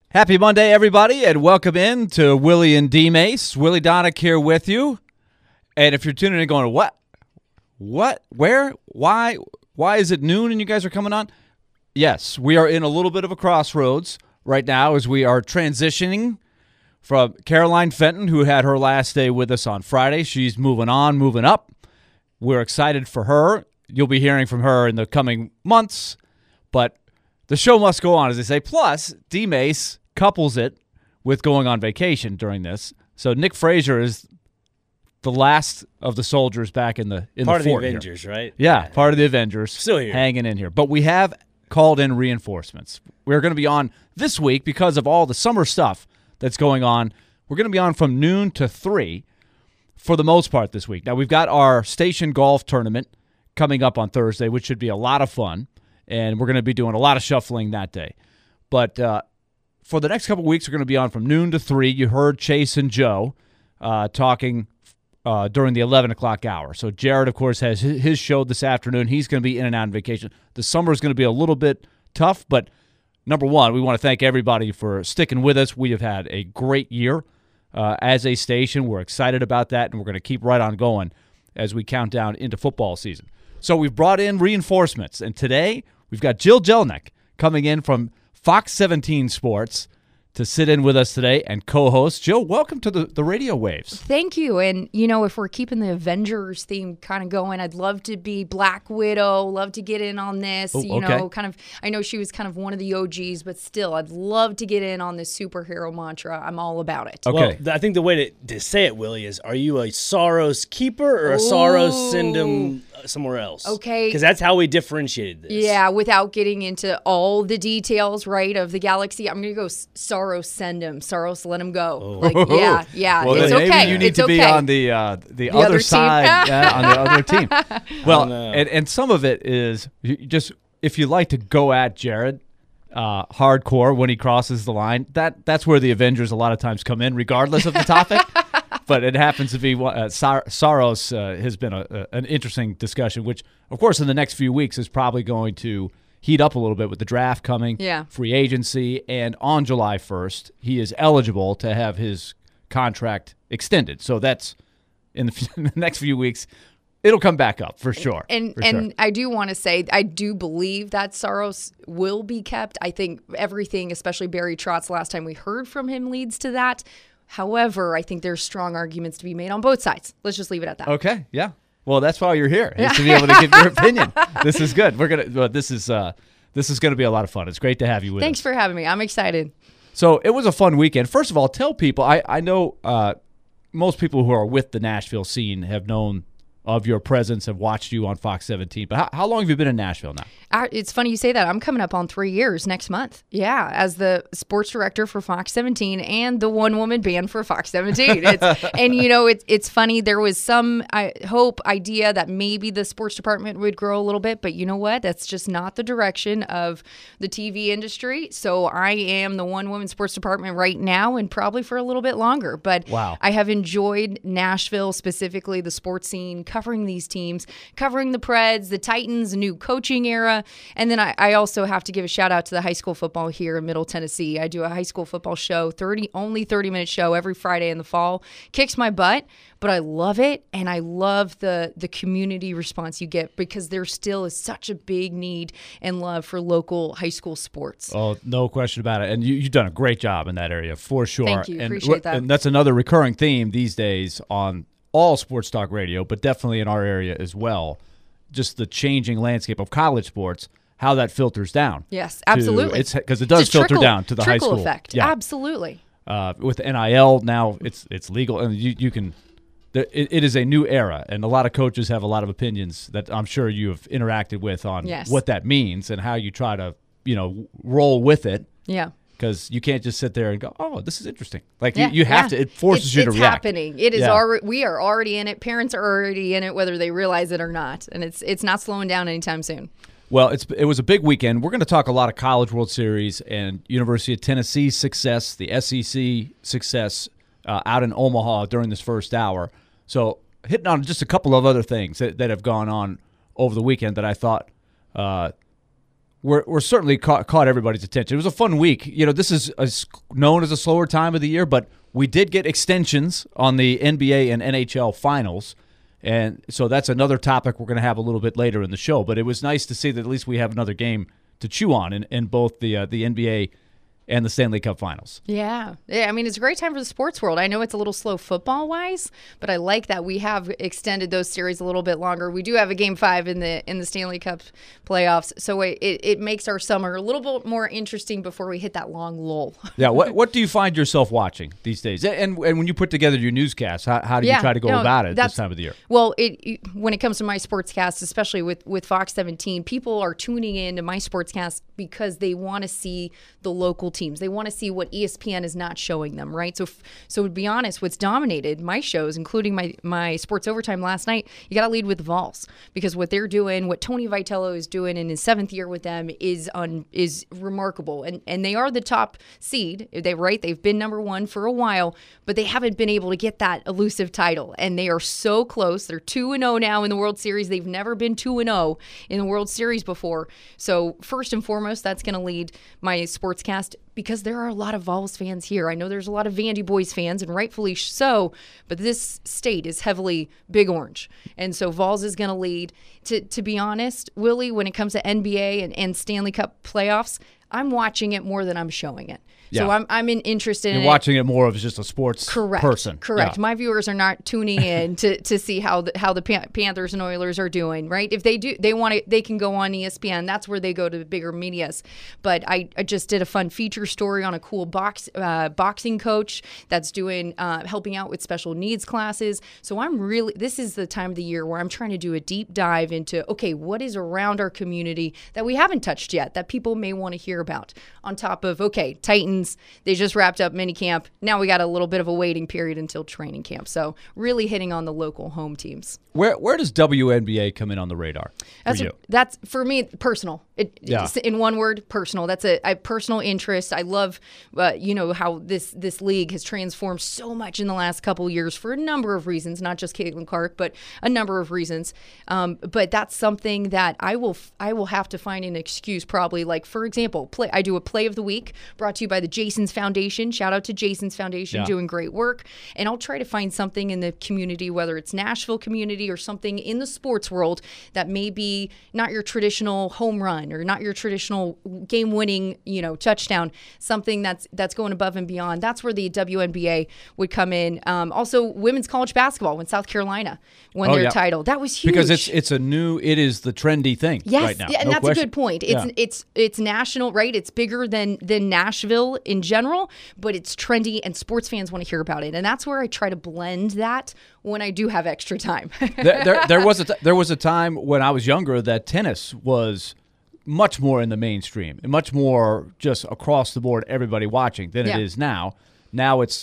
Happy Monday, everybody, and welcome in to Willie and D Mace. Willie Donick here with you. And if you're tuning in going, what, where, why is it noon and you guys are coming on? Yes, we are in a little bit of a crossroads right now as we are transitioning from Caroline Fenton, who had her last day with us on Friday. She's moving on, moving up. We're excited for her. You'll be hearing from her in the coming months, but the show must go on, as they say. Plus, D Mace couples it with going on vacation during this. So Nick Frazier is the last of the soldiers back in the part of the fort Avengers, here. right? Yeah, part of the Avengers. Still here. Hanging in here. But we have called in reinforcements. We're going to be on this week because of all the summer stuff that's going on. We're going to be on from noon to 3 for the most part this week. Now, we've got our station golf tournament coming up on Thursday, which should be a lot of fun. And we're going to be doing a lot of shuffling that day. But for the next couple of weeks, we're going to be on from noon to 3. You heard Chase and Joe talking during the 11 o'clock hour. So Jared, of course, has his show this afternoon. He's going to be in and out on vacation. The summer is going to be a little bit tough, but number one, we want to thank everybody for sticking with us. We have had a great year as a station. We're excited about that, and we're going to keep right on going as we count down into football season. So we've brought in reinforcements, and today we've got Jill Jelenic coming in from Fox 17 Sports to sit in with us today and co-host. Jill, welcome to the radio waves. Thank you. And, you know, if we're keeping the Avengers theme kind of going, I'd love to be Black Widow, love to get in on this. Oh, you know, kind of, I know she was kind of one of the OGs, but still, I'd love to get in on this superhero mantra. I'm all about it. Okay. Well, I think the way to say it, Willie, is are you a Soros keeper or a Soros send him somewhere else? Okay. Because that's how we differentiated this. Yeah, without getting into all the details, right, of the galaxy, I'm going to go Soros send him. Soros let him go. Oh. Like, yeah, Well, it's then maybe okay. you need it's to be okay. on the other other team. side, on the other team. Well, no. and some of it is just if you like to go at Jared hardcore when he crosses the line, that's where the Avengers a lot of times come in, regardless of the topic. But it happens to be Soros has been an interesting discussion, which, of course, in the next few weeks is probably going to heat up a little bit with the draft coming, free agency, and on July 1st, he is eligible to have his contract extended. So that's in the next few weeks. It'll come back up for sure. And I do want to say, I do believe that Soros will be kept. I think everything, especially Barry Trotz, last time we heard from him, leads to that. However, I think there's strong arguments to be made on both sides. Let's just leave it at that. Okay, yeah. Well, that's why you're here, is to be able to give your opinion. This is good. This is going to be a lot of fun. It's great to have you with us. Thanks for having me. I'm excited. So it was a fun weekend. First of all, tell people, I know most people who are with the Nashville scene have known of your presence, have watched you on Fox 17. But how long have you been in Nashville now? It's funny you say that. I'm coming up on 3 years next month. Yeah, as the sports director for Fox 17 and the one-woman band for Fox 17. And, you know, it's funny. There was some idea that maybe the sports department would grow a little bit. But you know what? That's just not the direction of the TV industry. So I am the one-woman sports department right now and probably for a little bit longer. But wow. I have enjoyed Nashville, specifically the sports scene, covering these teams, covering the Preds, the Titans, new coaching era. And then I also have to give a shout out to the high school football here in Middle Tennessee. I do a high school football show, only 30-minute show every Friday in the fall. Kicks my butt, but I love it, and I love the community response you get because there still is such a big need and love for local high school sports. Oh, no question about it. And you've done a great job in that area, for sure. Thank you. And, appreciate that. And that's another recurring theme these days on all sports talk radio, but definitely in our area as well. Just the changing landscape of college sports, how that filters down. Yes, absolutely. Because it does filter down to the high school. Trickle effect. Yeah. Absolutely. With NIL now, it's legal, and you can. It is a new era, and a lot of coaches have a lot of opinions that I'm sure you have interacted with on what that means and how you try to roll with it. Yeah. Because you can't just sit there and go, oh, this is interesting. Like you have to. It forces you to react. It's happening. It is already. We are already in it. Parents are already in it, whether they realize it or not, and it's not slowing down anytime soon. Well, it was a big weekend. We're going to talk a lot of College World Series and University of Tennessee success, the SEC success out in Omaha during this first hour. So hitting on just a couple of other things that have gone on over the weekend that I thought we're certainly caught everybody's attention. It was a fun week. This is known as a slower time of the year, but we did get extensions on the NBA and NHL finals, and so that's another topic we're going to have a little bit later in the show. But it was nice to see that at least we have another game to chew on in both the NBA and the Stanley Cup Finals. Yeah. I mean, it's a great time for the sports world. I know it's a little slow football-wise, but I like that we have extended those series a little bit longer. We do have a Game 5 in the Stanley Cup playoffs, so it makes our summer a little bit more interesting before we hit that long lull. Yeah. What do you find yourself watching these days? And when you put together your newscasts, how do you try to go about it this time of the year? Well, when it comes to my sportscasts, especially with Fox 17, people are tuning in to my sportscast because they want to see the local teams. They want to see what ESPN is not showing them, right? So to be honest, what's dominated my shows, including my Sports Overtime last night, you got to lead with the Vols, because what they're doing, what Tony Vitello is doing in his 7th year with them is remarkable. And they are the top seed. They've been number 1 for a while, but they haven't been able to get that elusive title. And they are so close. They're 2-0 now in the World Series. They've never been 2-0 in the World Series before. So first and foremost, that's going to lead my sportscast, because there are a lot of Vols fans here. I know there's a lot of Vandy Boys fans, and rightfully so, but this state is heavily Big Orange. And so Vols is going to lead. To be honest, Willie, when it comes to NBA and Stanley Cup playoffs, I'm watching it more than I'm showing it. Yeah. So I'm interested in You're watching it more of just a sports person. Correct. Yeah. My viewers are not tuning in to see how the Panthers and Oilers are doing, right? If they do, they can go on ESPN. That's where they go to the bigger medias. But I just did a fun feature story on a cool boxing coach that's doing helping out with special needs classes. So this is the time of the year where I'm trying to do a deep dive into, okay, what is around our community that we haven't touched yet that people may want to hear about, on top of, okay, Titans, they just wrapped up minicamp. Now we got a little bit of a waiting period until training camp. So really hitting on the local home teams. Where does WNBA come in on the radar for you? That's for me, personal. In one word, personal. That's a personal interest. I love, how this league has transformed so much in the last couple of years for a number of reasons, not just Caitlin Clark, but a number of reasons. But that's something that I will have to find an excuse, probably. Like, for example, I do a play of the week brought to you by the Jason's Foundation. Shout out to Jason's Foundation, doing great work. And I'll try to find something in the community, whether it's Nashville community or something in the sports world, that may be not your traditional home run or not your traditional game-winning, touchdown, something that's going above and beyond. That's where the WNBA would come in. Also, women's college basketball, when South Carolina won their title. That was huge. Because it is the trendy thing right now. Yeah, and that's a good point. It's national, right? It's bigger than Nashville in general, but it's trendy and sports fans want to hear about it. And that's where I try to blend that when I do have extra time. there was a time when I was younger that tennis was much more in the mainstream and much more just across the board, everybody watching, than it is now. Now it's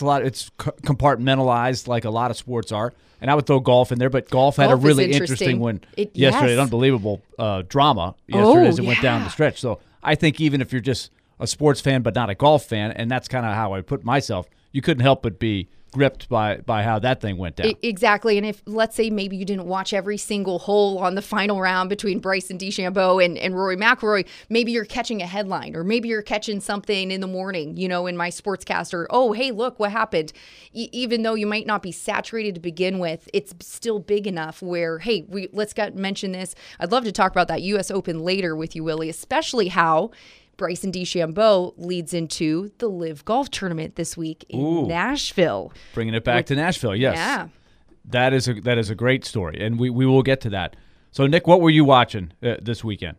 compartmentalized, like a lot of sports are. And I would throw golf in there, but golf had a really interesting one yesterday. An unbelievable drama yesterday as it went down the stretch. So I think even if you're just a sports fan but not a golf fan, and that's kind of how I put myself, you couldn't help but be gripped by how that thing went down. Exactly. And if, let's say, maybe you didn't watch every single hole on the final round between Bryson DeChambeau and Rory McIlroy, maybe you're catching a headline, or maybe you're catching something in the morning, in my sportscast, or, oh, hey, look what happened. Even though you might not be saturated to begin with, it's still big enough where, hey, let's mention this. I'd love to talk about that U.S. Open later with you, Willie, especially how Bryson DeChambeau leads into the LIV Golf Tournament this week in Nashville. Bringing it back to Nashville, yes. Yeah. That is a great story, and we will get to that. So, Nick, what were you watching this weekend?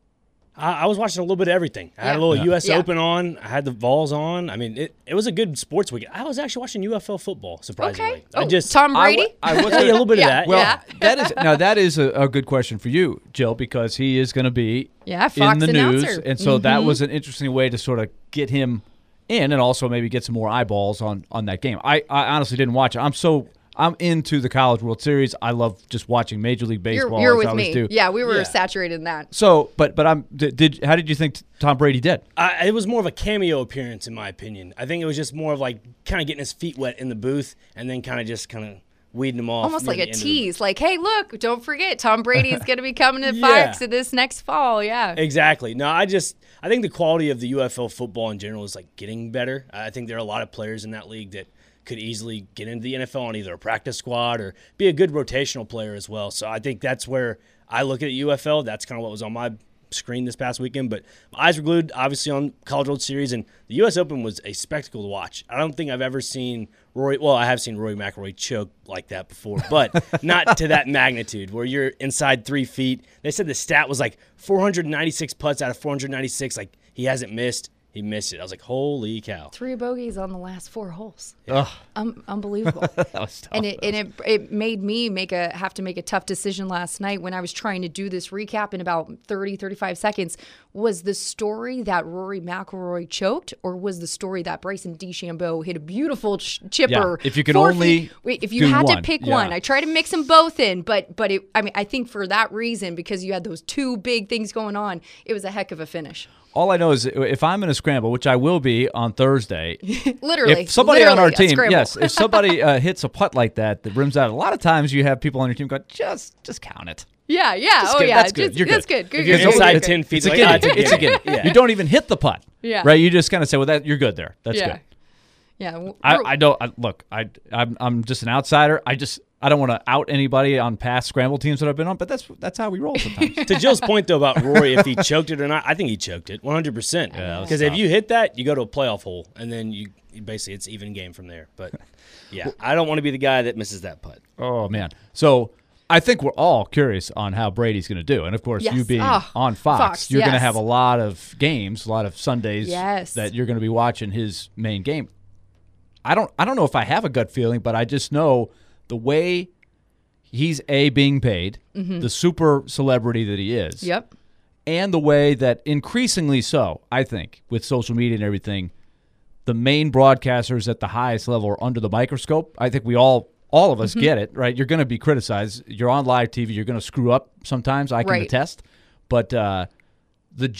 I was watching a little bit of everything. I had a little U.S. Open on. I had the Vols on. I mean, it was a good sports weekend. I was actually watching UFL football, surprisingly. Okay. Tom Brady? I was a little bit of that. Well, that is a good question for you, Jill, because he is going to be Fox in the announcer. news. And so that was an interesting way to sort of get him in and also maybe get some more eyeballs on that game. I honestly didn't watch it. I'm into the College World Series. I love just watching Major League Baseball. You're as with I always me. do. Yeah, we were saturated in that. So, but how did you think Tom Brady did? It was more of a cameo appearance, in my opinion. I think it was just more of like kind of getting his feet wet in the booth, and then kind of weeding them off. Almost near like the a end of the- tease, like, hey, look, don't forget, Tom Brady is going to be coming to Yeah. Fox this next fall. Yeah. Exactly. No, I think the quality of the UFL football in general is like getting better. I think there are a lot of players in that league that could easily get into the NFL on either a practice squad or be a good rotational player as well. So I think that's where I look at UFL. That's kind of what was on my screen this past weekend, but my eyes were glued obviously on College World Series, and the U.S. Open was a spectacle to watch. I don't think I've ever seen I have seen Rory McIlroy choke like that before, but not to that magnitude where you're inside 3 feet. They said the stat was like 496 putts out of 496. Like, he hasn't missed. He missed it. I was like, holy cow. 3 bogeys on the last 4 holes. Ugh. Unbelievable. That was tough. And it made me have to make a tough decision last night when I was trying to do this recap in about 35 seconds. Was the story that Rory McIlroy choked, or was the story that Bryson DeChambeau hit a beautiful chipper? Yeah, if you could 4 only feet? Wait, if you do had one, to pick yeah. one, I tried to mix them both in, but I think for that reason, because you had those 2 big things going on, it was a heck of a finish. All I know is if I'm in a scramble, which I will be on Thursday, Literally. if somebody on our literally a team, scramble. yes, if somebody hits a putt like that rims out, a lot of times you have people on your team go, just count it. Yeah. Just good. Yeah. That's good. You're That's good. good. If you're Good, inside good, 10 good. feet, It's a like, gimme. It's a gimme. Yeah. You don't even hit the putt. Yeah. Right? You just kind of say, well, you're good there. That's Yeah. good. Yeah. I don't look. I'm just an outsider. I don't want to out anybody on past scramble teams that I've been on, but that's how we roll sometimes. To Jill's point, though, about Rory, if he choked it or not, I think he choked it 100%. Yeah, Because if you hit that, you go to a playoff hole, and then you basically it's even game from there. But, yeah, I don't want to be the guy that misses that putt. Oh man. So I think we're all curious on how Brady's going to do, and of course, Yes. you being Oh, on Fox, you're going to yes. have a lot of games, a lot of Sundays Yes. that you're going to be watching his main game. I don't know if I have a gut feeling, but I just know the way he's being paid, the super celebrity that he is. Yep. And the way that increasingly so, I think, with social media and everything, the main broadcasters at the highest level are under the microscope. I think we all of us get it, right? You're going to be criticized. You're on live TV. You're going to screw up sometimes. I can Right. attest. But the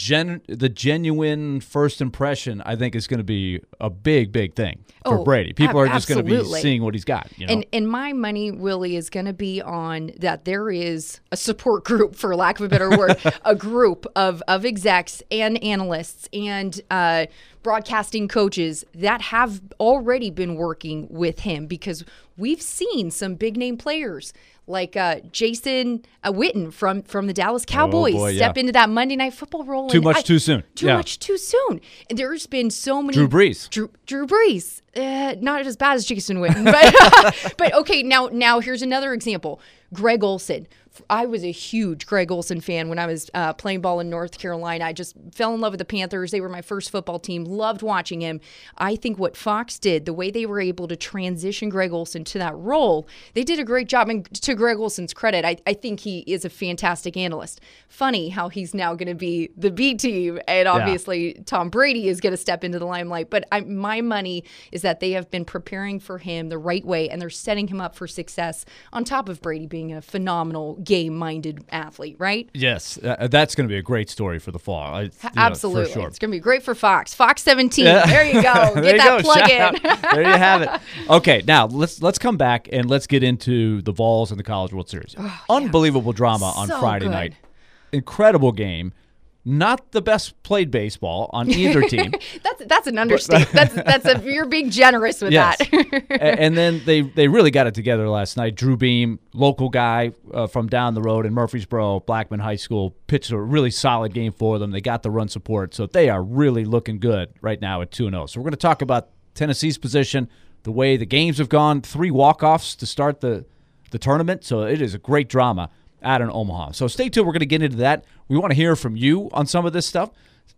genuine first impression, I think, is going to be a big, big thing for Oh, Brady. People are just going to be absolutely. seeing what he's got. You know? And my money, Willie, is going to be on that there is a support group, for lack of a better word, a group of execs and analysts and broadcasting coaches that have already been working with him, because we've seen some big name players like Jason Witten from the Dallas Cowboys boy, step yeah. into that Monday Night Football role. Too and much too soon. Too Yeah. much too soon. And there's been so many. Drew Brees. Drew Brees. Not as bad as Jason Witten, but but okay. Now here's another example. Greg Olsen. I was a huge Greg Olsen fan when I was playing ball in North Carolina. I just fell in love with the Panthers. They were my first football team. Loved watching him. I think what Fox did, the way they were able to transition Greg Olsen to that role, they did a great job. And to Greg Olsen's credit, I think he is a fantastic analyst. Funny how he's now going to be the B team, and obviously Tom Brady is going to step into the limelight. But my money is that they have been preparing for him the right way, and they're setting him up for success on top of Brady being a phenomenal game-minded athlete, right? Yes, that's going to be a great story for the fall. Absolutely. For sure. It's going to be great for Fox. Fox 17. There you go. There Get you that go. plug Shout in. out. There you have it. Okay, now let's come back and let's get into the Vols and the College World Series. Unbelievable drama on So Friday good. night. Incredible game. Not the best played baseball on either team. That's an understatement. You're being generous with Yes. that. And then they really got it together last night. Drew Beam, local guy from down the road in Murfreesboro, Blackman High School, pitched a really solid game for them. They got the run support, so they are really looking good right now at 2-0. So we're going to talk about Tennessee's position, the way the games have gone, 3 walk-offs to start the tournament. So it is a great drama out in Omaha. So stay tuned. We're going to get into that. We want to hear from you on some of this stuff.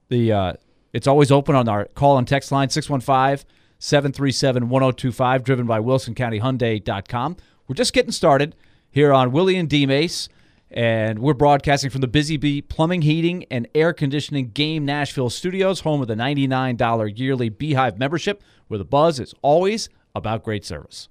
It's always open on our call and text line, 615-737-1025, driven by WilsonCountyHyundai.com. We're just getting started here on Willie and D. Mace, and we're broadcasting from the Busy Bee Plumbing, Heating, and Air Conditioning Game Nashville Studios, home of the $99 yearly Beehive membership, where the buzz is always about great service.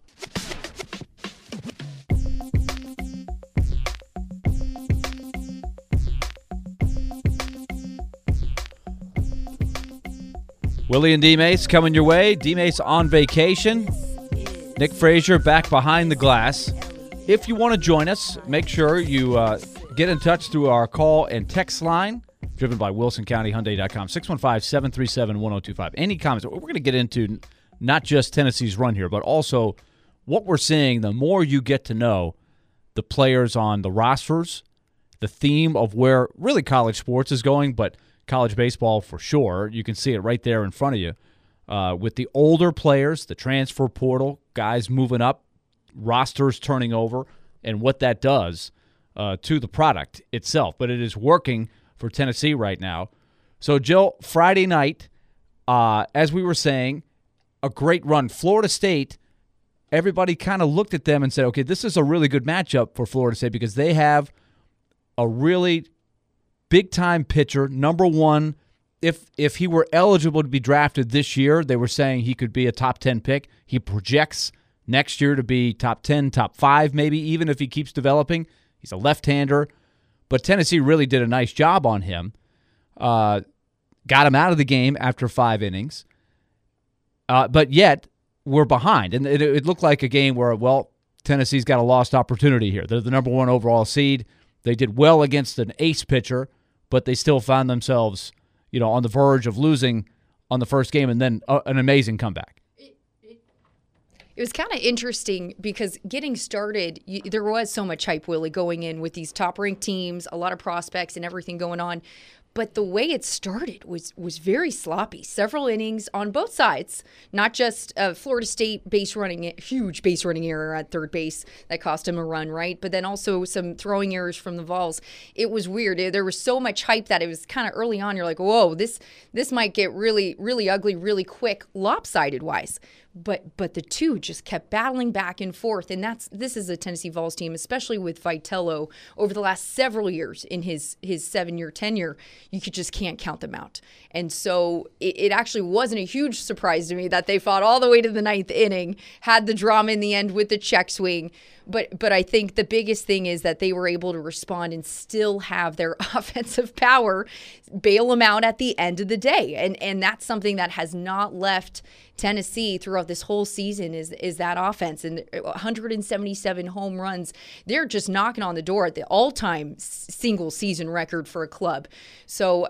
Willie and D. Mace coming your way. D. Mace on vacation. Nick Frazier back behind the glass. If you want to join us, make sure you get in touch through our call and text line, driven by WilsonCountyHyundai.com, 615-737-1025. Any comments? We're going to get into not just Tennessee's run here, but also what we're seeing the more you get to know the players on the rosters, the theme of where really college sports is going, but college baseball for sure. You can see it right there in front of you. With the older players, the transfer portal, guys moving up, rosters turning over, and what that does to the product itself. But it is working for Tennessee right now. So, Jill, Friday night, as we were saying, a great run. Florida State, everybody kind of looked at them and said, okay, this is a really good matchup for Florida State because they have a really big-time pitcher, number one. If he were eligible to be drafted this year, they were saying he could be a top 10 pick. He projects next year to be top 10, top 5 maybe, even if he keeps developing. He's a left-hander. But Tennessee really did a nice job on him. Got him out of the game after 5 innings. But yet, we're behind. And it looked like a game where, well, Tennessee's got a lost opportunity here. They're the number 1 overall seed. They did well against an ace pitcher, but they still found themselves on the verge of losing on the first game, and then an amazing comeback. It was kind of interesting because getting started, there was so much hype, Willie, going in with these top-ranked teams, a lot of prospects and everything going on. But the way it started was very sloppy. Several innings on both sides, not just Florida State huge base running error at third base that cost him a run, right? But then also some throwing errors from the Vols. It was weird. There was so much hype that it was kind of early on. You're like, whoa, this might get really, really ugly really quick, lopsided-wise. But the two just kept battling back and forth, and this is a Tennessee Vols team, especially with Vitello over the last several years in his 7-year tenure. You just can't count them out. And so it actually wasn't a huge surprise to me that they fought all the way to the 9th inning, had the drama in the end with the check swing. But I think the biggest thing is that they were able to respond and still have their offensive power bail them out at the end of the day. And that's something that has not left Tennessee throughout this whole season is that offense. And 177 home runs, they're just knocking on the door at the all-time single season record for a club. So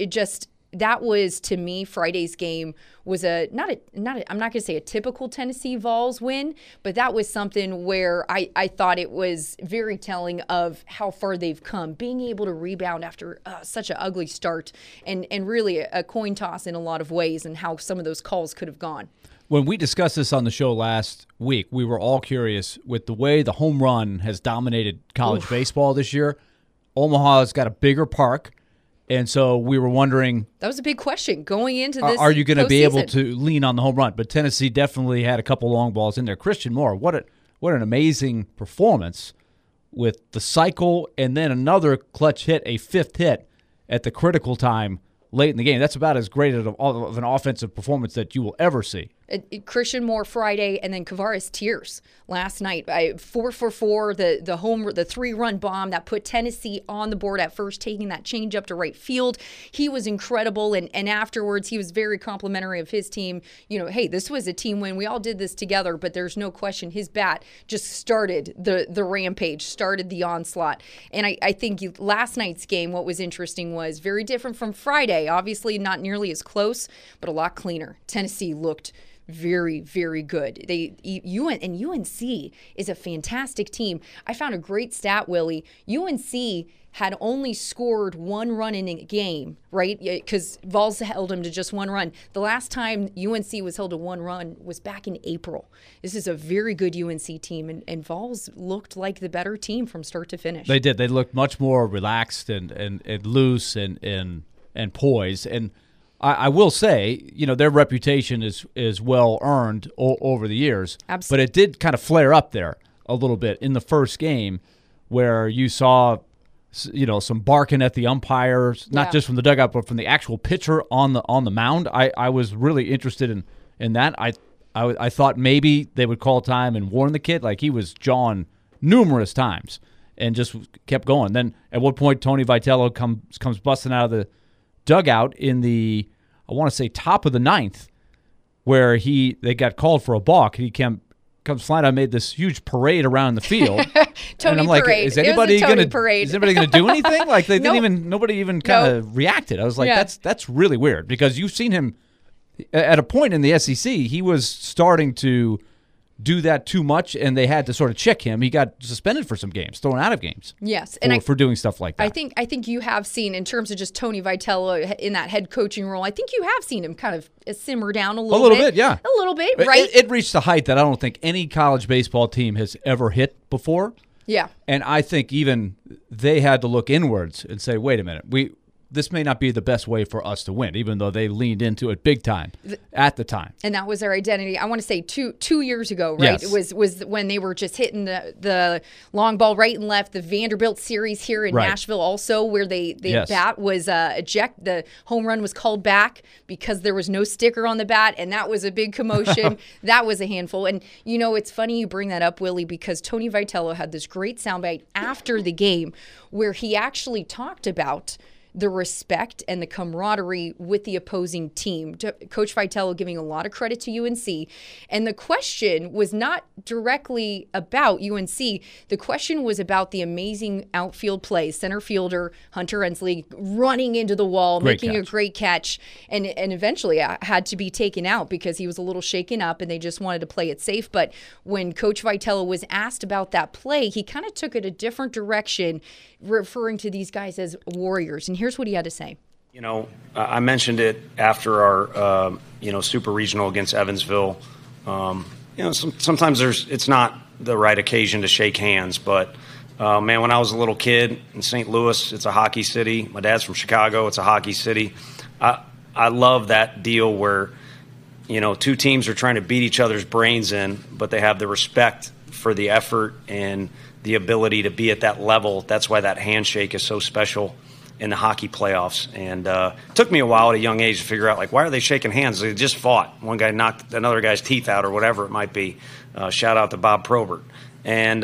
that was, to me, Friday's game was I'm not going to say a typical Tennessee Vols win, but that was something where I thought it was very telling of how far they've come, being able to rebound after such an ugly start and really a coin toss in a lot of ways and how some of those calls could have gone. When we discussed this on the show last week, we were all curious with the way the home run has dominated college baseball this year. Omaha's got a bigger park. And so we were wondering, that was a big question going into this. Are you going to be able to lean on the home run? But Tennessee definitely had a couple long balls in there. Christian Moore, what an amazing performance with the cycle and then another clutch hit, a 5th hit at the critical time late in the game. That's about as great of an offensive performance that you will ever see. Christian Moore Friday, and then Kavares Tears last night. 4 for 4, the 3-run bomb that put Tennessee on the board at first, taking that change up to right field. He was incredible, and afterwards he was very complimentary of his team. Hey, this was a team win. We all did this together, but there's no question his bat just started the rampage, started the onslaught. And I think last night's game, what was interesting was very different from Friday. Obviously not nearly as close, but a lot cleaner. Tennessee looked very, very good. UNC is a fantastic team. I found a great stat, Willie. UNC had only scored 1 run in a game, right? Because Vols held him to just 1 run. The last time UNC was held to 1 run was back in April. This is a very good UNC team, and Vols looked like the better team from start to finish. They did. They looked much more relaxed and loose and poised. And I will say, their reputation is well earned over the years. Absolutely. But it did kind of flare up there a little bit in the first game where you saw, some barking at the umpires, not just from the dugout, but from the actual pitcher on the mound. I was really interested in that. I thought maybe they would call time and warn the kid. Like, he was jawing numerous times and just kept going. Then at one point, Tony Vitello comes busting out of the dugout in the, I want to say, top of the 9th, where they got called for a balk. He comes comes flying. I made this huge parade around the field. Tony and I'm like, parade. is anybody Tony gonna parade. is anybody gonna do anything? Like they didn't Nope. even nobody even kind of reacted. I was like, Yeah. that's really weird because you've seen him at a point in the SEC. He was starting to do that too much, and they had to sort of check him. He got suspended for some games, thrown out of games. Yes, for doing stuff like that. I think you have seen, in terms of just Tony Vitello in that head coaching role, I think you have seen him kind of simmer down a little bit. Yeah. A little bit, right? It reached a height that I don't think any college baseball team has ever hit before. Yeah. And I think even they had to look inwards and say, wait a minute, this may not be the best way for us to win, even though they leaned into it big time at the time. And that was their identity. I want to say two years ago, right? Yes. It was when they were just hitting the long ball right and left. The Vanderbilt series here in Right. Nashville also, where the Yes. bat was eject. The home run was called back because there was no sticker on the bat, and that was a big commotion. That was a handful. And, it's funny you bring that up, Willie, because Tony Vitello had this great soundbite after the game where he actually talked about the respect and the camaraderie with the opposing team. Coach Vitello giving a lot of credit to UNC. And the question was not directly about UNC. The question was about the amazing outfield play. Center fielder Hunter Ensley running into the wall, making a great catch. And eventually had to be taken out because he was a little shaken up and they just wanted to play it safe. But when Coach Vitello was asked about that play, he kind of took it a different direction, referring to these guys as warriors. And here's what he had to say. I mentioned it after our, super regional against Evansville. Sometimes it's not the right occasion to shake hands, but man, when I was a little kid in St. Louis, it's a hockey city. My dad's from Chicago. It's a hockey city. I love that deal where, two teams are trying to beat each other's brains in, but they have the respect for the effort and the ability to be at that level. That's why that handshake is so special in the hockey playoffs. And it took me a while at a young age to figure out, why are they shaking hands? They just fought. One guy knocked another guy's teeth out or whatever it might be. Shout out to Bob Probert. And,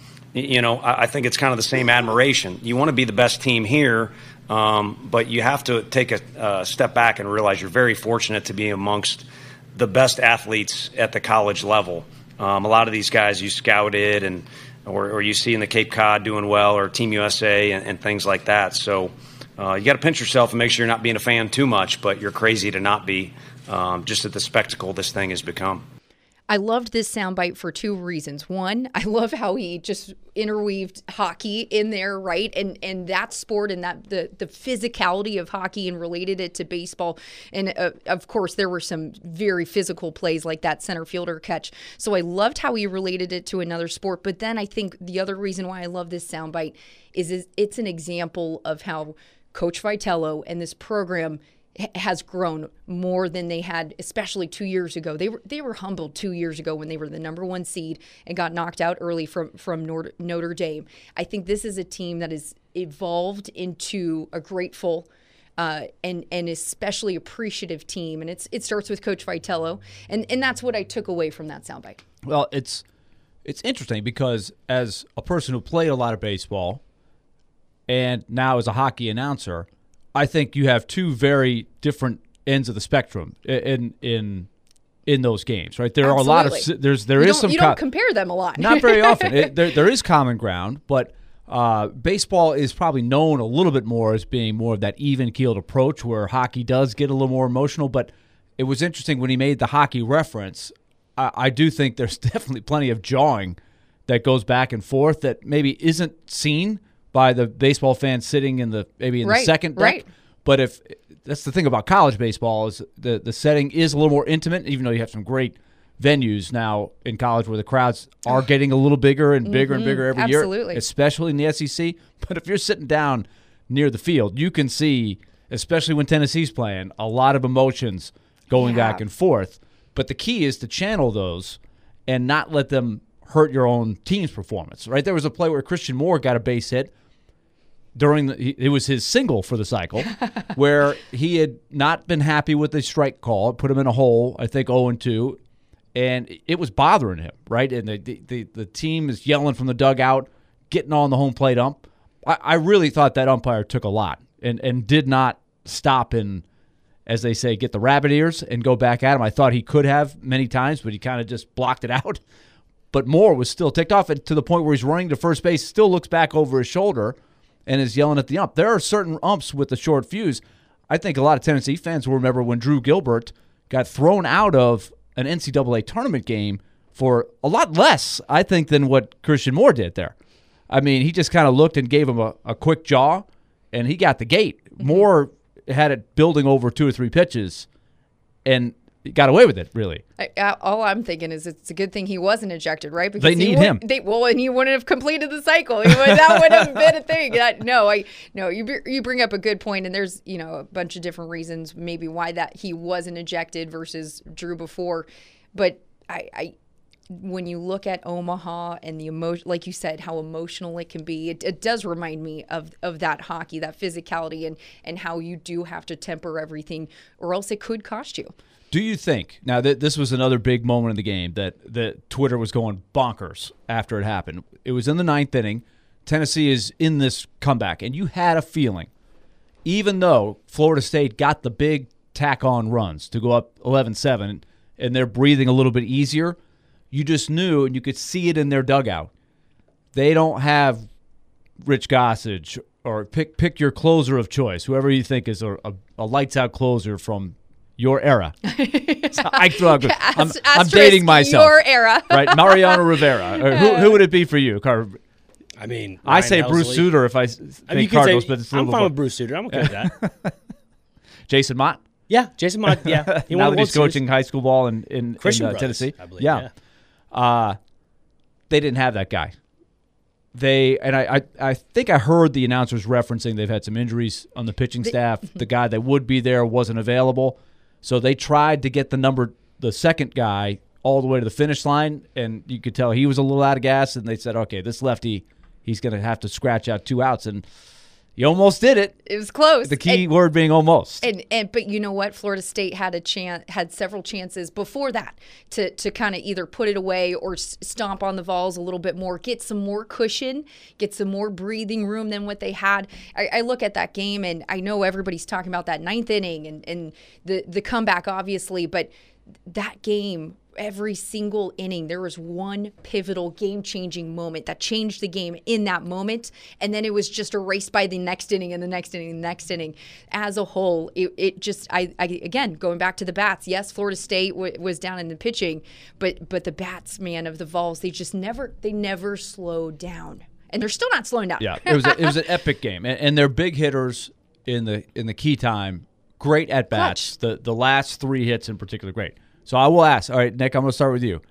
I think it's kind of the same admiration. You want to be the best team here, but you have to take a step back and realize you're very fortunate to be amongst the best athletes at the college level. A lot of these guys you scouted or you see in the Cape Cod doing well, or Team USA and things like that. So you got to pinch yourself and make sure you're not being a fan too much, but you're crazy to not be, just at the spectacle this thing has become. I loved this soundbite for two reasons. One, I love how he just interweaved hockey in there, right? And that sport and that the physicality of hockey and related it to baseball. And of course, there were some very physical plays like that center fielder catch. So I loved how he related it to another sport. But then I think the other reason why I love this soundbite is it's an example of how Coach Vitello and this program has grown more than they had, especially 2 years ago. They were humbled 2 years ago when they were the number one seed and got knocked out early from Notre Dame. I think this is a team that has evolved into a grateful and especially appreciative team. And it starts with Coach Vitello, and that's what I took away from that soundbite. Well, it's interesting because as a person who played a lot of baseball and now as a hockey announcer, I think you have two very different ends of the spectrum in those games, right? There Absolutely. are a lot of there is some you don't compare them a lot. not very often. There is common ground, but baseball is probably known a little bit more as being more of that even-keeled approach, where hockey does get a little more emotional. But it was interesting when he made the hockey reference. I do think there's definitely plenty of jawing that goes back and forth that maybe isn't seen by the baseball fans sitting in the second deck. Right. But if that's the thing about college baseball is the setting is a little more intimate, even though you have some great venues now in college where the crowds are getting a little bigger and bigger and bigger every Absolutely. year, especially in the SEC. But if you're sitting down near the field, you can see, especially when Tennessee's playing, a lot of emotions going back and forth. But the key is to channel those and not let them hurt your own team's performance, right? There was a play where Christian Moore got a base hit it was his single for the cycle, where he had not been happy with the strike call. It put him in a hole, I think 0-2, and it was bothering him, right? And the team is yelling from the dugout, getting on the home plate ump. I really thought that umpire took a lot and did not stop and, as they say, get the rabbit ears and go back at him. I thought he could have many times, but he kind of just blocked it out. but Moore was still ticked off to the point where he's running to first base, still looks back over his shoulder and is yelling at the ump. There are certain umps with the short fuse. I think a lot of Tennessee fans will remember when Drew Gilbert got thrown out of an NCAA tournament game for a lot less, I think, than what Christian Moore did there. I mean, he just kind of looked and gave him a quick jaw, and he got the gate. Moore had it building over 2 or 3 pitches, and he got away with it, really. All I'm thinking is it's a good thing he wasn't ejected, right? Because they need him. And he wouldn't have completed the cycle. That would have been a thing. You bring up a good point, and there's a bunch of different reasons maybe why that he wasn't ejected versus Drew before, but when you look at Omaha and the emotion, like you said, how emotional it can be, it does remind me of that hockey, that physicality, and how you do have to temper everything, or else it could cost you. Do you think, now that this was another big moment in the game, that Twitter was going bonkers after it happened? It was in the 9th inning. Tennessee is in this comeback, and you had a feeling, even though Florida State got the big tack-on runs to go up 11-7, and they're breathing a little bit easier, you just knew, and you could see it in their dugout. They don't have Rich Gossage, or pick your closer of choice, whoever you think is a lights-out closer from your era. I'm dating myself. Your era. Right, Mariano Rivera. Who would it be for you, Carver? I mean, I say Helsley. Bruce Sutter if I think Cardinals, but it's a little I'm fine with Bruce Sutter. I'm okay with that. Jason Mott? Yeah, Jason Mott, yeah. He now that he's coaching high school ball in Tennessee. I believe, yeah. They didn't have that guy. I think I heard the announcers referencing they've had some injuries on the pitching staff. The guy that would be there wasn't available. So they tried to get the second guy all the way to the finish line, and you could tell he was a little out of gas, and they said, okay, this lefty, he's going to have to scratch out 2 outs, and he almost did it. It was close. The key word being almost. But you know what? Florida State had several chances before that to kind of either put it away or stomp on the Vols a little bit more, get some more cushion, get some more breathing room than what they had. I look at that game, and I know everybody's talking about that 9th inning and the comeback, obviously, but that game, every single inning, there was one pivotal game-changing moment that changed the game in that moment, and then it was just erased by the next inning and the next inning and the next inning. As a whole, it just, again, going back to the bats, yes, Florida State was down in the pitching, but the bats, man, of the Vols, they never slowed down, and they're still not slowing down. Yeah, it was an epic game, and their big hitters in the key time, great at bats. The last 3 hits in particular, great. So I will ask. All right, Nick, I'm going to start with you.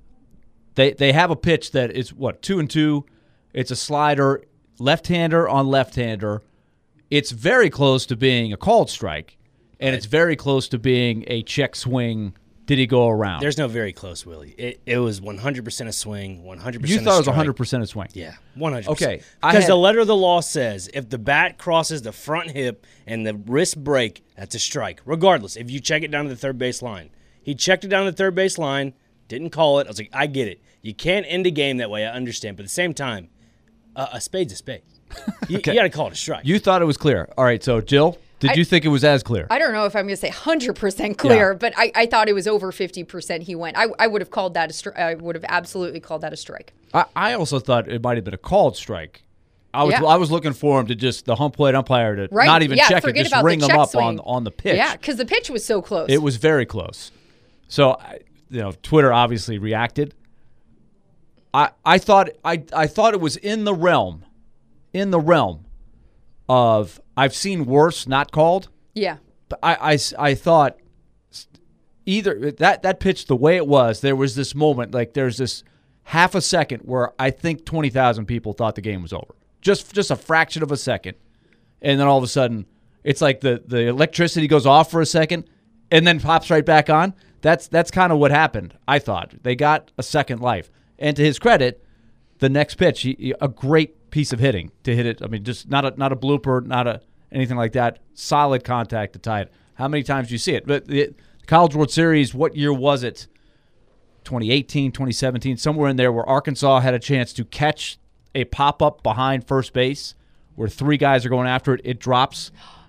They have a pitch that is 2-2. It's a slider, left-hander on left-hander. It's very close to being a called strike, and it's very close to being a check swing. Did he go around? There's no very close, Willie. It was 100% a swing, 100% You thought it was 100% a swing? Yeah, 100%. Okay. Because the letter of the law says if the bat crosses the front hip and the wrist break, that's a strike, regardless if you check it down to the third base line. He checked it down to the third base line, didn't call it. I was like, I get it. You can't end a game that way. I understand. But at the same time, a spade's a spade. You got to call it a strike. You thought it was clear. All right, so Jill, did you think it was as clear? I don't know if I'm going to say 100% clear, but I thought it was over 50% he went. I would have called that a strike. I would have absolutely called that a strike. I also thought it might have been a called strike. I was looking for him to just the home plate umpire to not even check it, just ring him up on the pitch. Yeah, because the pitch was so close. It was very close. So, Twitter obviously reacted. I thought it was in the realm of I've seen worse not called. Yeah. But I thought either that pitch the way it was, there was this moment, like there's this half a second where I think 20,000 people thought the game was over. Just a fraction of a second. And then all of a sudden, it's like the electricity goes off for a second and then pops right back on. That's kind of what happened, I thought. They got a second life. And to his credit, the next pitch, a great piece of hitting to hit it. I mean, just not a blooper, anything like that. Solid contact to tie it. How many times do you see it? But the College World Series, what year was it? 2018, 2017, somewhere in there where Arkansas had a chance to catch a pop-up behind first base where 3 guys are going after it. It drops.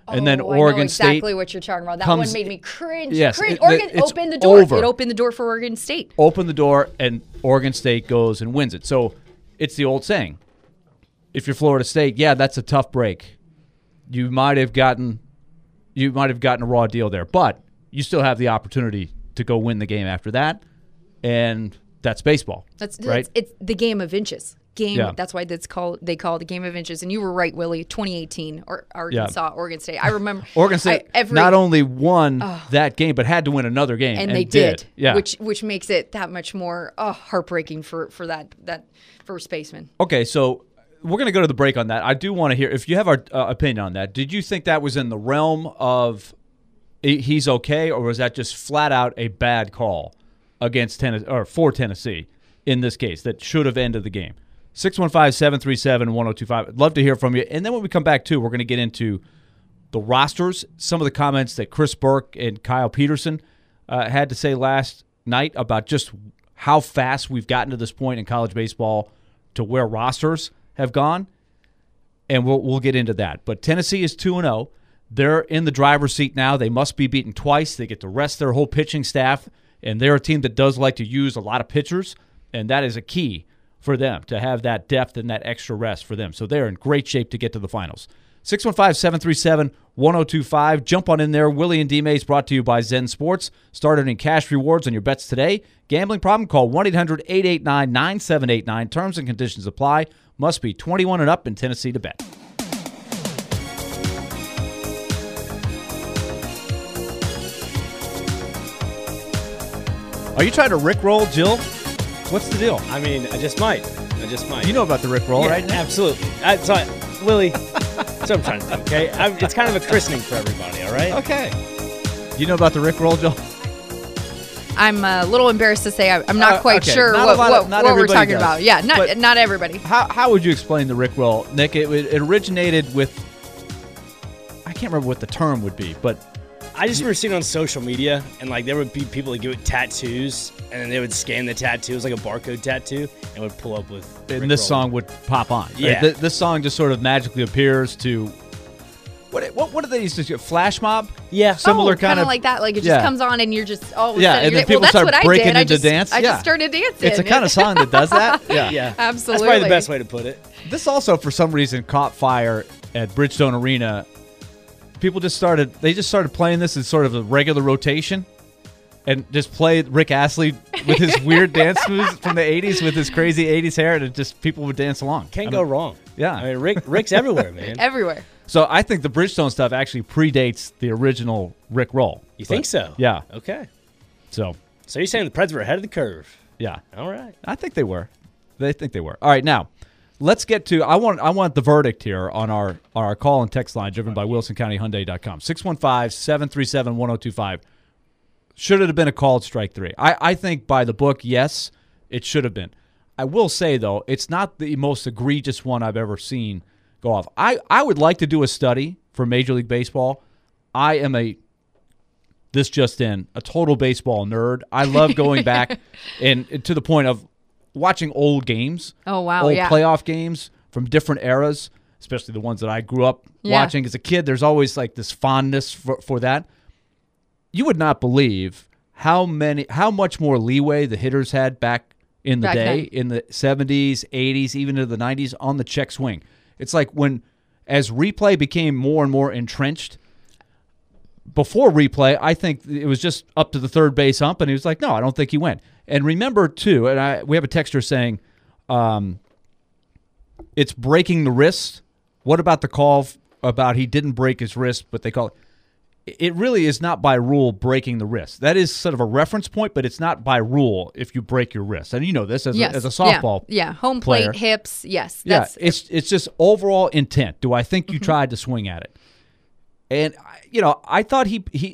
and then I know Oregon State. exactly what you're talking about. That comes- one made me cringe. Yes, cringe. it- Oregon it's opened the door. over. It opened the door for Oregon State. Open the door, and Oregon State goes and wins it. So it's the old saying: if you're Florida State, yeah, that's a tough break. You might have gotten a raw deal there, but you still have the opportunity to go win the game after that, and that's baseball. That's right. It's the game of inches. Yeah. That's why they call it the game of inches. And you were right, Willie. 2018 or Arkansas, Oregon State. I remember Oregon State not only won that game, but had to win another game, and they did. Yeah. Which makes it that much more heartbreaking for that first baseman. Okay, so we're going to go to the break on that. I do want to hear if you have our opinion on that. Did you think that was in the realm of he's okay, or was that just flat out a bad call against Tennessee or for Tennessee in this case that should have ended the game? 615-737-1025. I'd love to hear from you. And then when we come back, too, we're going to get into the rosters, some of the comments that Chris Burke and Kyle Peterson had to say last night about just how fast we've gotten to this point in college baseball to where rosters have gone. And we'll get into that. But Tennessee is 2-0. They're in the driver's seat now. They must be beaten twice. They get to rest their whole pitching staff. And they're a team that does like to use a lot of pitchers. And that is a key for them to have that depth and that extra rest for them. So they're in great shape to get to the finals. 615-737-1025. Jump on in there. Willie and D-Mays brought to you by Zen Sports. Start earning cash rewards on your bets today. Gambling problem? Call 1-800-889-9789. Terms and conditions apply. Must be 21 and up in Tennessee to bet. Are you trying to Rickroll Jill? What's the deal? I mean, I just might. You know about the Rickroll, Yeah, right? absolutely. Willie, that's what I'm trying to do, okay? It's kind of a christening for everybody, all right? Okay. You know about the Rickroll, Jill? I'm a little embarrassed to say I'm not quite okay. sure Not what we're everybody talking does. about. Yeah, But not everybody. How would you explain the Rickroll, Nick? It originated with, I can't remember what the term would be, but I just remember seeing it on social media, and like there would be people that give it tattoos, and then they would scan the tattoo. It was like a barcode tattoo, and would pull up with. and this Rickroll. song would pop on. right? Yeah. This song just sort of magically appears to, what did they used to do? Flash mob? Yeah. Similar kind kind of like that. Like it just yeah. comes on, and you're just all of a Yeah, sudden and you're then people well, start that's what breaking I did. into I just, dance. I Yeah. just started dancing. It's a kind of song that does that. Yeah. Yeah. Absolutely. That's probably the best way to put it. This also, for some reason, caught fire at Bridgestone Arena. People just started playing this as sort of a regular rotation and just play Rick Astley with his weird dance moves from the 80s with his crazy 80s hair, and it just people would dance along. Can't go wrong. Yeah. I mean, Rick's everywhere, man. Everywhere. So I think the Bridgestone stuff actually predates the original Rick Roll. You think so? Yeah. Okay. So, So you're saying the Preds were ahead of the curve? yeah. All right. I think they were. They think they were. All right, now let's get to. I want the verdict here on our call and text line driven by WilsonCountyHyundai.com. 615-737-1025. Should it have been a called strike three? I think by the book, yes, it should have been. I will say though, it's not the most egregious one I've ever seen go off. I would like to do a study for Major League Baseball. I am a total baseball nerd. I love going back and to the point of watching old games. Oh, wow, Old yeah. playoff games from different eras, especially the ones that I grew up Yeah. watching as a kid. There's always like this fondness for that. You would not believe how much more leeway the hitters had back in the Back day, then. in the 70s, 80s, even into the 90s on the check swing. It's like as replay became more and more entrenched, before replay, I think it was just up to the third base ump, and he was like, no, I don't think he went. And remember, too, and we have a texter saying it's breaking the wrist. What about the call about he didn't break his wrist, but they call it? It really is not by rule breaking the wrist. That is sort of a reference point, but it's not by rule if you break your wrist. And you know this as Yes. a softball Yeah. Home player. plate, hips. Yes. Yeah, it's just overall intent. Do I think you tried to swing at it? And I thought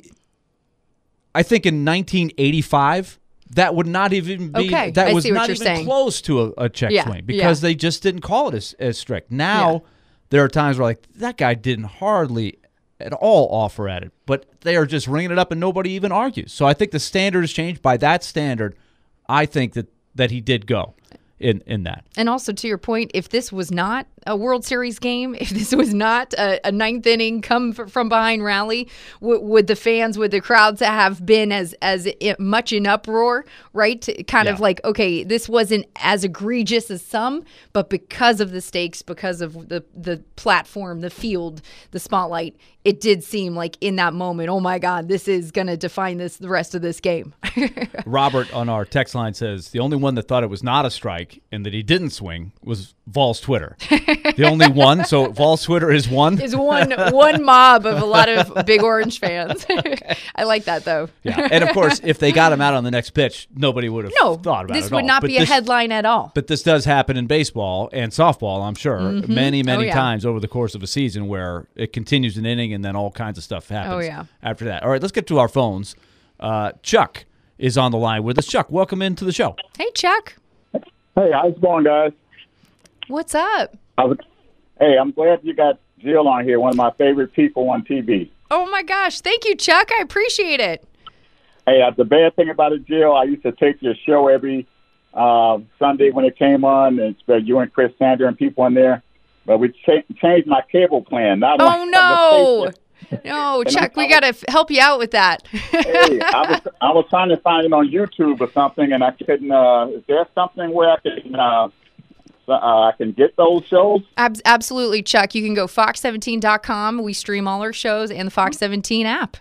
I think in 1985 that would not even be Okay, that I was see what not you're even saying. close to a check Yeah, swing because yeah. they just didn't call it as strict. Now there are times where like that guy didn't hardly at all offer at it, but they are just ringing it up and nobody even argues. So I think the standard has changed. By that standard, I think that he did go. in that. And also, to your point, if this was not a World Series game, if this was not a ninth inning come from behind rally, would the fans, would the crowds have been as much in uproar, right? Kind of like, okay, this wasn't as egregious as some, but because of the stakes, because of the platform, the field, the spotlight, it did seem like in that moment, oh my God, this is going to define the rest of this game. Robert on our text line says the only one that thought it was not a strike and that he didn't swing was Vol's Twitter. The only one. So Vol's Twitter is one. Is one mob of a lot of Big Orange fans. I like that though. Yeah, and of course, if they got him out on the next pitch, nobody would have thought about it. This would not be a headline at all. But this does happen in baseball and softball, I'm sure, many times over the course of a season where it continues an inning and then all kinds of stuff happens after that. All right, let's get to our phones. Chuck is on the line with us. Chuck, welcome into the show. Hey, Chuck. Hey, how's it going, guys? What's up? Hey, I'm glad you got Jill on here, one of my favorite people on TV. Oh, my gosh. Thank you, Chuck. I appreciate it. Hey, the bad thing about it, Jill, I used to take your show every Sunday when it came on. It's you and Chris Sander and people in there. But we changed my cable plan. Oh, no. No, Chuck, we got to help you out with that. Hey, I was trying to find it on YouTube or something, and I couldn't. Is there something where I can get those shows? Absolutely, Chuck. You can go fox17.com. We stream all our shows and the Fox 17 app.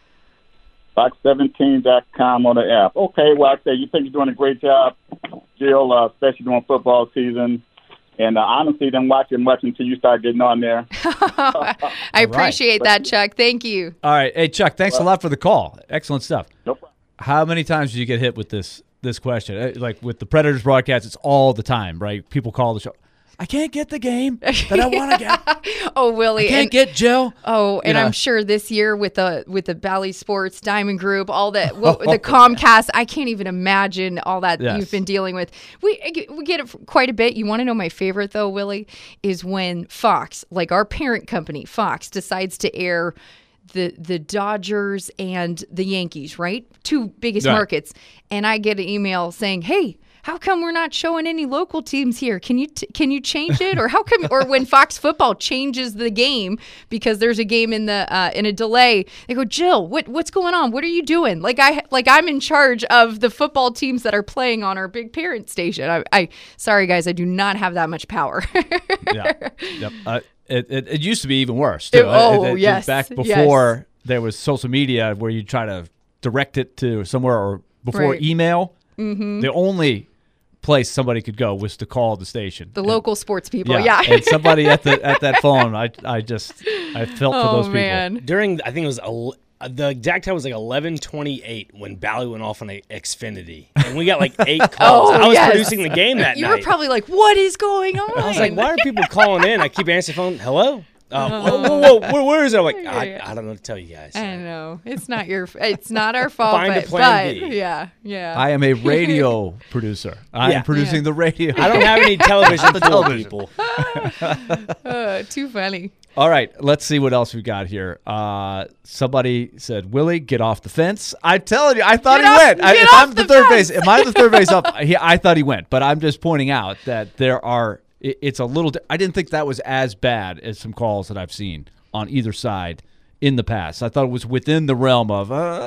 Fox17.com on the app. Okay, well, I say you think you're doing a great job, Jill, especially during football season. And honestly, didn't watch it much until you started getting on there. I appreciate that, Chuck. Thank you. All right. Hey, Chuck, thanks a lot for the call. Excellent stuff. No problem. How many times did you get hit with this question? Like with the Predators broadcast, it's all the time, right? People call the show. I can't get the game that I want to get. Oh, Willie. I can't get Jill. Oh, and I'm sure this year with the Bally Sports, Diamond Group, all that, the Comcast, I can't even imagine all that you've been dealing with. We get it quite a bit. You want to know my favorite, though, Willie, is when Fox, like our parent company, Fox, decides to air the Dodgers and the Yankees, right? Two biggest markets. And I get an email saying, hey, how come we're not showing any local teams here? Can you change it? Or how come? Or when Fox Football changes the game because there's a game in a delay, they go, Jill, what's going on? What are you doing? Like I'm in charge of the football teams that are playing on our big parent station. Sorry guys, I do not have that much power. It used to be even worse. Too. Yes. Back before there was social media where you try to direct it to somewhere, or before email, the only place somebody could go was to call the station. The local sports people, yeah. And somebody at that phone, I felt for those people. Man. During, I think it was the exact time was like 11:28 when Bally went off on Xfinity, and we got like 8 calls. I was producing the game that night. You were probably like, "What is going on?" I was like, "Why are people calling in?" I keep answering the phone. Hello. Whoa, where is it? I'm like, I don't know to tell you guys. I know. It's not our fault. Find a plan B. Yeah. I am a radio producer. I am producing the radio. I don't have any television people. Too funny. All right, let's see what else we got here. Somebody said, Willie, get off the fence. I'm telling you, I thought he went. If I'm the third base up, I thought he went. But I'm just pointing out that there are – it's a little – I didn't think that was as bad as some calls that I've seen on either side in the past. I thought it was within the realm of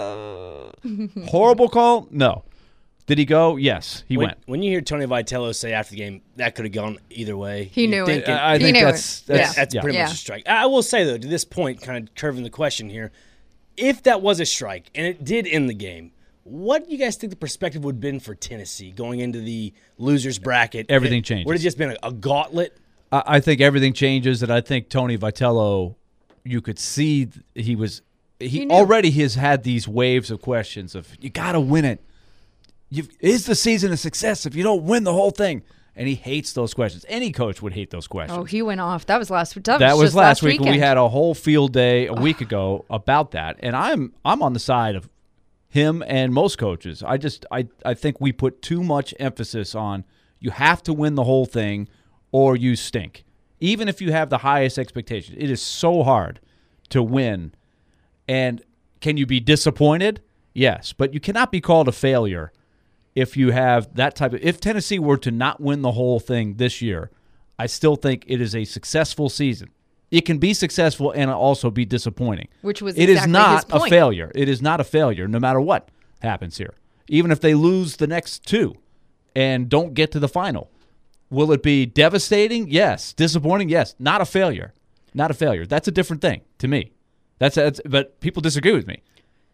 horrible call. No. Did he go? Yes, he went. When you hear Tony Vitello say after the game, that could have gone either way. He knew it. I think that's pretty much a strike. I will say, though, to this point, kind of curving the question here, if that was a strike and it did end the game, what do you guys think the perspective would have been for Tennessee going into the losers bracket? Everything changes. Would it just been a gauntlet? I think everything changes, and I think Tony Vitello, you could see he already has had these waves of questions of, you got to win it. Is the season a success if you don't win the whole thing? And he hates those questions. Any coach would hate those questions. Oh, he went off. That was last week. That was last week. We had a whole field day a week ago about that. And I'm on the side of him and most coaches. I think we put too much emphasis on you have to win the whole thing or you stink. Even if you have the highest expectations, it is so hard to win. And can you be disappointed? Yes, but you cannot be called a failure if you have that type of – if Tennessee were to not win the whole thing this year, I still think it is a successful season. It can be successful and also be disappointing. Which was it exactly is not his point. a failure. It is not a failure no matter what happens here. Even if they lose the next two and don't get to the final. Will it be devastating? Yes. Disappointing? Yes. Not a failure. Not a failure. That's a different thing to me. But people disagree with me.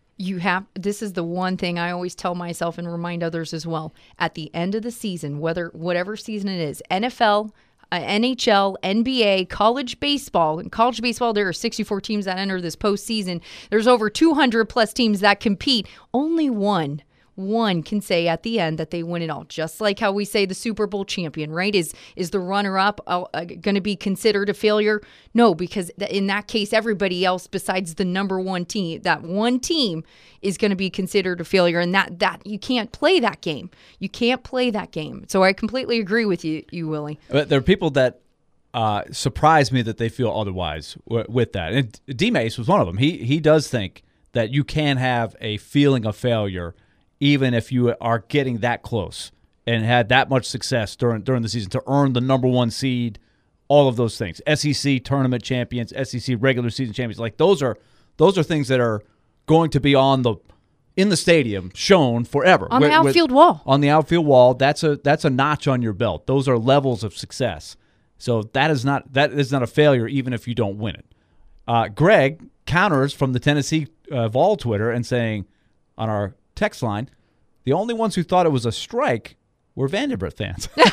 This is the one thing I always tell myself and remind others as well. At the end of the season, whatever season it is, NFL, NHL, NBA, college baseball. In college baseball, there are 64 teams that enter this postseason. There's over 200 plus teams that compete. Only one can say at the end that they win it all. Just like how we say the Super Bowl champion, right? Is the runner-up going to be considered a failure? No, because in that case, everybody else besides the number one team, that one team is going to be considered a failure. And that you can't play that game. You can't play that game. So I completely agree with you, Willie. But there are people that surprise me that they feel otherwise with that. And D-Mace was one of them. He does think that you can have a feeling of failure even if you are getting that close and had that much success during the season to earn the number one seed, all of those things. SEC tournament champions, SEC regular season champions, like those are things that are going to be in the stadium shown forever. On the outfield wall. On the outfield wall, that's a notch on your belt. Those are levels of success. So that is not a failure even if you don't win it. Greg counters from the Tennessee Vol Twitter and saying on our text line, the only ones who thought it was a strike were Vanderbilt fans. Greg,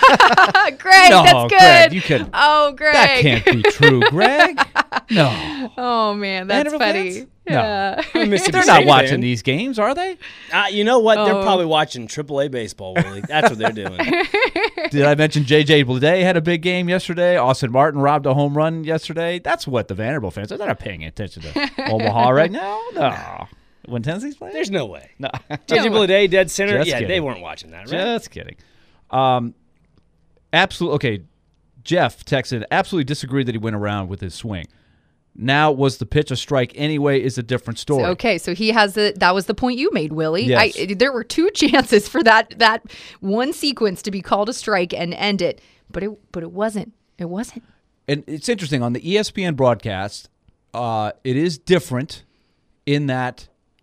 No, that's good. Greg, you can. Oh, Greg. That can't be true, Greg. No. Oh, man, that's Vanderbilt funny. fans? Yeah. No. Mississippi They're State not watching fan. these games, are they? You know what? They're Oh. probably watching AAA baseball, Willie. That's what they're doing. Did I mention J.J. Bleday had a big game yesterday? Austin Martin robbed a home run yesterday. That's what the Vanderbilt fans are. They're not paying attention to Omaha right now. No. When Tennessee's playing? There's no way. No. JJ Bleday, dead center. Just Yeah, kidding. they weren't watching that, right? Just kidding. Absolutely. Okay, Jeff texted, absolutely disagree that he went around with his swing. Now, was the pitch a strike anyway is a different story. Okay, so that was the point you made, Willie. Yes. There were two chances for that one sequence to be called a strike and end it, but it wasn't. It wasn't. And it's interesting, on the ESPN broadcast, it is different in that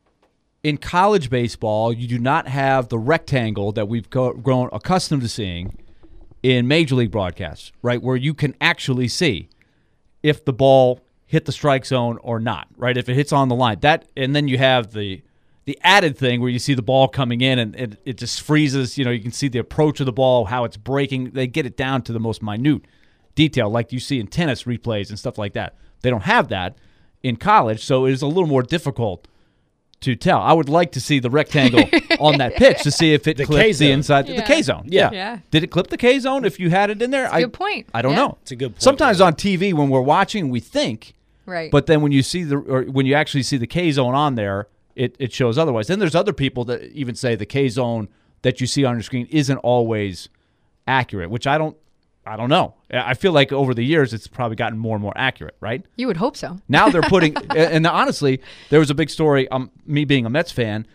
in college baseball, you do not have the rectangle that we've grown accustomed to seeing in Major League broadcasts, right, where you can actually see if the ball hit the strike zone or not, right, if it hits on the line. And then you have the added thing where you see the ball coming in and it just freezes. You know, you can see the approach of the ball, how it's breaking. They get it down to the most minute detail like you see in tennis replays and stuff like that. They don't have that in college, so it is a little more difficult to tell. I would like to see the rectangle on that pitch to see if it clipped K-zone. the inside, Yeah. the K-zone. Yeah. Yeah. Did it clip the K-zone if you had it in there? Good point. I don't Yeah. know. It's a good point, Sometimes Will. on TV when we're watching, we think, Right. but then when you actually see the K-zone on there, it shows otherwise. Then there's other people that even say the K-zone that you see on your screen isn't always accurate, which I don't know. I feel like over the years it's probably gotten more and more accurate, right? You would hope so. Now they're putting – and honestly, there was a big story, me being a Mets fan,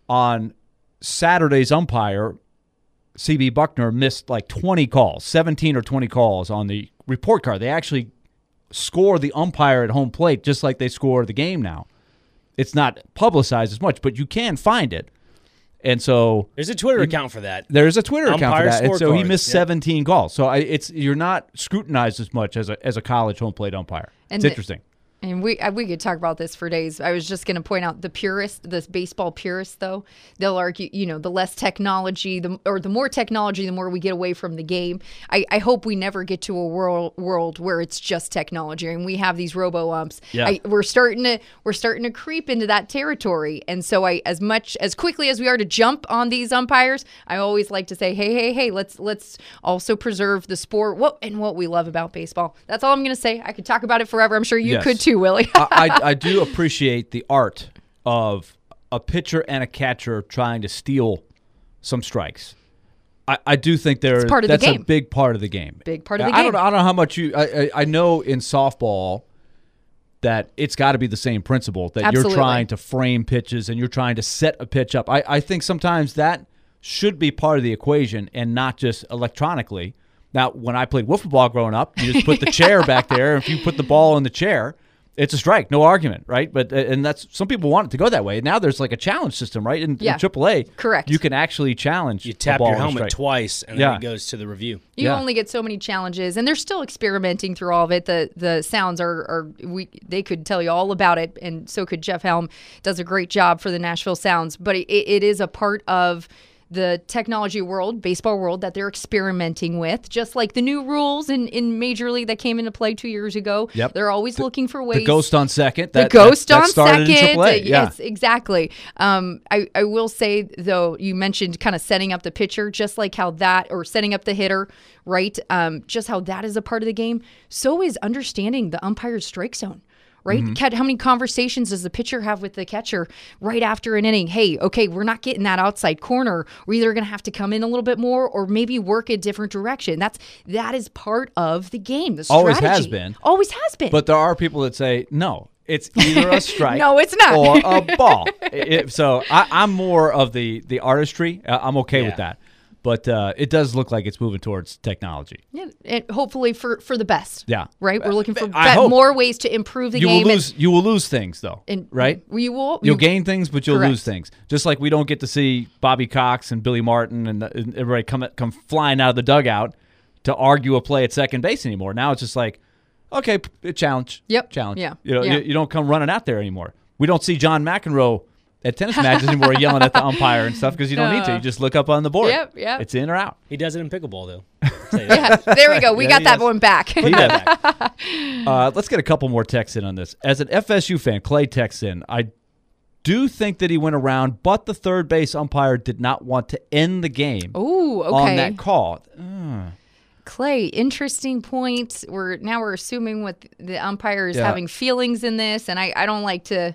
on Saturday's umpire, C.B. Buckner missed like 20 calls, 17 or 20 calls on the report card. They actually score the umpire at home plate just like they score the game now. It's not publicized as much, but you can find it. And so There's a Twitter account for that. there's a Twitter account for Umpire that. And so he scorecards, missed yeah. 17 calls. So you're not scrutinized as much as a college home plate umpire. And It's interesting. And we could talk about this for days. I was just going to point out the baseball purists, though, they'll argue, the less technology, the more technology, the more we get away from the game. I hope we never get to a world where it's just technology and we have these robo umps. Yeah. We're starting to creep into that territory. And so as quickly as we are to jump on these umpires, I always like to say, hey, let's also preserve the sport what we love about baseball. That's all I'm going to say. I could talk about it forever. I'm sure you Yes. could too, Willie. I do appreciate the art of a pitcher and a catcher trying to steal some strikes. I do think part of the that's game. a big part of the game. Big part of the I game. don't know how much I know in softball that it's got to be the same principle that Absolutely. you're trying to frame pitches and you're trying to set a pitch up. I think sometimes that should be part of the equation and not just electronically. Now, when I played wiffle ball growing up, you just put the chair back there. If you put the ball in the chair, it's a strike, no argument, right? But and that's some people want it to go that way. Now there's like a challenge system, right? In AAA, correct. You can actually challenge. You tap a ball your with a helmet strike. twice, and then it goes to the review. You only get so many challenges, and they're still experimenting through all of it. The sounds they could tell you all about it, and so could Jeff Helm. Does a great job for the Nashville Sounds, but it is a part of the technology world, baseball world, that they're experimenting with, just like the new rules in Major League that came into play 2 years ago. Yep. They're always looking for ways. The ghost on second. The ghost on started second. In AAA. Yes, exactly. I will say, though, you mentioned kind of setting up the pitcher, just like how that, or setting up the hitter, right? Just how that is a part of the game. So is understanding the umpire's strike zone. Right? How many conversations does the pitcher have with the catcher right after an inning? Hey, okay, we're not getting that outside corner. We're either going to have to come in a little bit more or maybe work a different direction. That is part of the game. The strategy. Always has been. Always has been. But there are people that say, no, it's either a strike No, it's not. or a ball. So I'm more of the artistry. I'm okay with that. But it does look like it's moving towards technology. Yeah, and hopefully for the best. Yeah. Right? We're looking for hope. more ways to improve the game. You will lose things, though, right? You'll gain things, but you'll Correct. lose things. Just like we don't get to see Bobby Cox and Billy Martin and everybody come flying out of the dugout to argue a play at second base anymore. Now it's just like, okay, challenge. Yep. Challenge. Yeah. You don't come running out there anymore. We don't see John McEnroe at tennis matches anymore yelling at the umpire and stuff because you don't need to. You just look up on the board. Yep. It's in or out. He does it in pickleball, though. Yeah, there we go. We got that one back. He does. Let's get a couple more texts in on this. As an FSU fan, Clay texts in, I do think that he went around, but the third base umpire did not want to end the game Ooh, okay. on that call. Clay, interesting point. We're assuming what the umpire is having feelings in this, and I don't like to.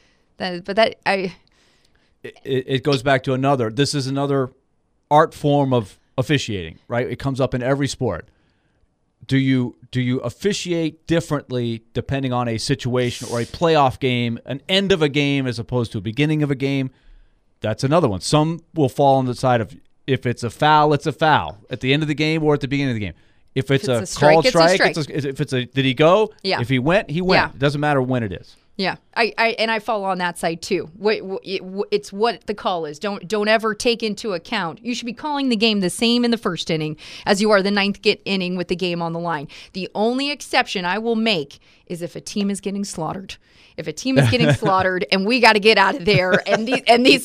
It goes back to another. This is another art form of officiating, right? It comes up in every sport. Do you officiate differently depending on a situation or a playoff game, an end of a game as opposed to a beginning of a game? That's another one. Some will fall on the side of if it's a foul, it's a foul at the end of the game or at the beginning of the game. If it's a called strike, did he go? Yeah. If he went, he went. Yeah. It doesn't matter when it is. Yeah, I fall on that side too. It's what the call is. Don't ever take into account. You should be calling the game the same in the first inning as you are the ninth inning with the game on the line. The only exception I will make is if a team is getting slaughtered. If a team is getting slaughtered and we got to get out of there, and these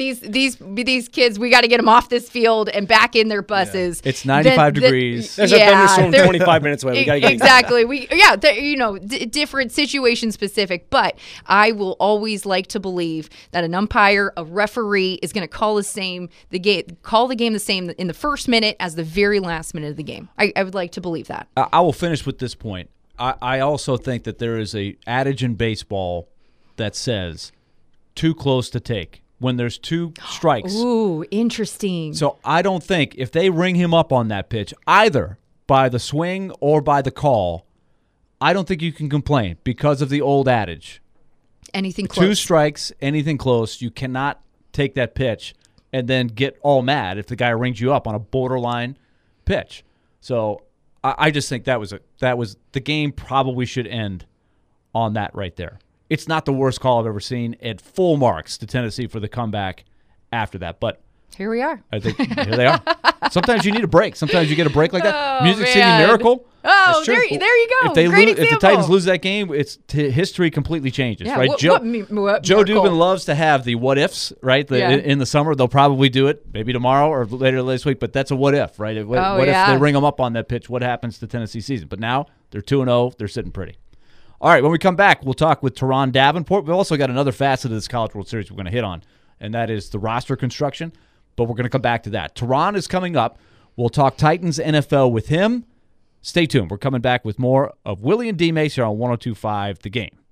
kids, we got to get them off this field and back in their buses. It's 95 degrees. There's a thunderstorm 25 minutes away. We got to get exactly. Different situation specific. But I will always like to believe that an umpire, a referee, is going to call the game the same in the first minute as the very last minute of the game. I would like to believe that. I will finish with this point. I also think that there is a adage in baseball that says too close to take when there's two strikes. Ooh, interesting. So I don't think if they ring him up on that pitch, either by the swing or by the call, I don't think you can complain because of the old adage. Anything close. 2 strikes, anything close. You cannot take that pitch and then get all mad if the guy rings you up on a borderline pitch. So I just think that was the game probably should end on that right there. It's not the worst call I've ever seen. At full marks to Tennessee for the comeback after that, but here we are. I think here they are. Sometimes you need a break. Sometimes you get a break like that. Oh, Music City man. Miracle. Oh, there you go. If the Titans lose that game, history completely changes, right? Joe Dubin loves to have the what ifs, right? In the summer, they'll probably do it, maybe tomorrow or later this week. But that's a what if, right? What if they ring them up on that pitch? What happens to Tennessee season? But now they're 2-0. They're sitting pretty. All right, when we come back, we'll talk with Teron Davenport. We've also got another facet of this College World Series we're going to hit on, and that is the roster construction. But we're going to come back to that. Teron is coming up. We'll talk Titans NFL with him. Stay tuned. We're coming back with more of Willie and D. Mace here on 102.5 The Game.